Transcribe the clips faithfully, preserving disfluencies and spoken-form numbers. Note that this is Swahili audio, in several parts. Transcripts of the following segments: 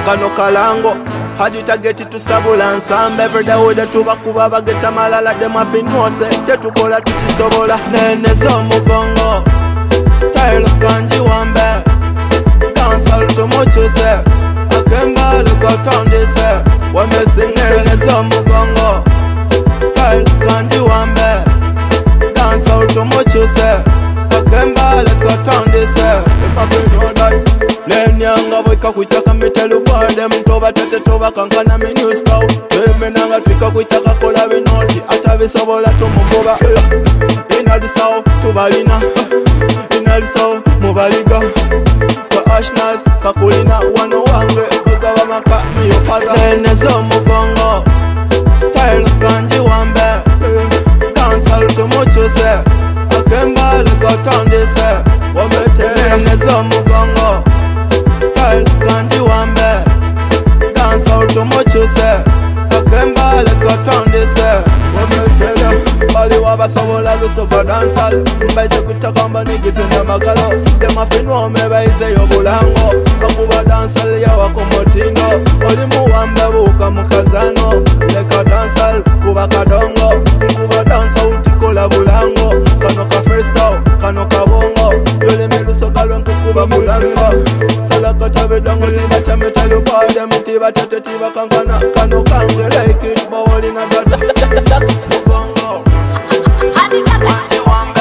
kano kalango hadi tageti tusabula nsambe everyday wode tubakuba bageta malala dem afinose chetukola tukisobola nene z'omugongo style kanji wambe dancehall tumuchuse akemba lukotondise wamesing nene z'omugongo style kanji wambe dancehall tumuchuse akemba lukotondise Lenyanga boika kuitaka metelu bode mtoba tete toba kankana menu stau Temenanga twika kuitaka kola binoti ata bisobola tumugoba Inali sao tubalina Inali sao mubaliga Kwa ashnas kakulina wano wange Kugaba maka miyo paga Nene z'omugongo Style kanji wambe Dancehall tumuchuse Akemba lukotondise Wametere Nene z'omugongo Style kanji wambe Dancehall tumuchuse Akemba lukotondise Wametere Bali wabasobola lusogo dancehall Mbaise kutakamba nigise namagalo Dema finwa mebaise yobulango Bakuba dancehall ya wako motingo Olimu wambe buka mukazano Leka dancehall kuba kadongo Kuba dancehall tikola bulango Kano ka freestyle, kano ka bongo Yole miluso kalon kukuba bulango Salaka tabe dongo tiba tame telu bade Mtiba tete tiba kankana Kano kange like it bawali na data Mugongo Kanji wambe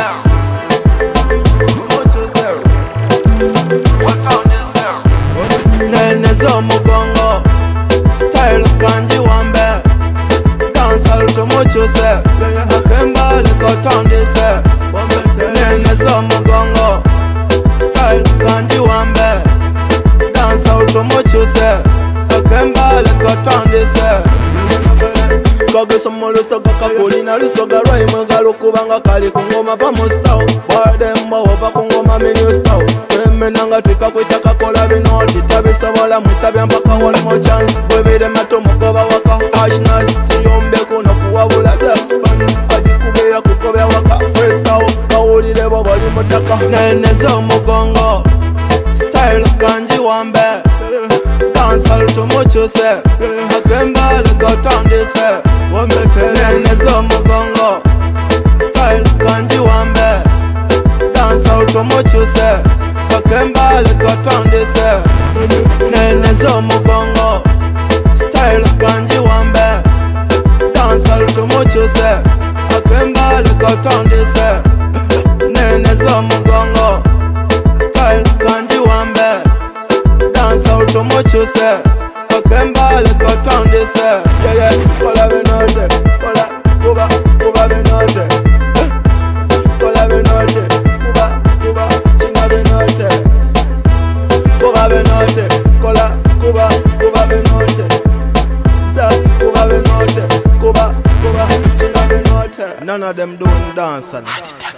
Muchuse Watondise Nene z'omugongo Style kanji wambe Dancehall tumuchuse Akemba lukotondise Nene z'omugongo Style kanji wambe Dancehall tumuchuse Akemba lukotondise Kage somo lusoga kakulina lusoga rhyme galo kubanga kali kungoma pa mustao Bademba wapa kungoma menu stao Temenanga twika kuitaka kola binoti Tabisobola mwisabya mpaka one more chance Bwebide mato mugoba waka Ashnas tiyombe kuno kuwabula Zepspan Adi kubeya kukobya waka freestyle Kawulile bobali mutaka Nene z'omugongo Style kanji wambe Dancehall tumuchuse Akemba lukotondise Wametere Nene z'omugongo Style kanji wambe Dancehall tumuchuse Akemba lukotondise Nene z'omugongo Style kanji wambe Dancehall tumuchuse Akemba lukotondise Nene z'omugongo Style kanji wambe Dancehall tumuchuse Akemba lukotondise Yeah yeah Kola binote Kola Kuba Kuba binote Kola binote Kuba Kuba China binote Kuba binote Kola Kuba Kuba binote Sax Kuba binote Kuba Kuba China binote None of them doing dancehall.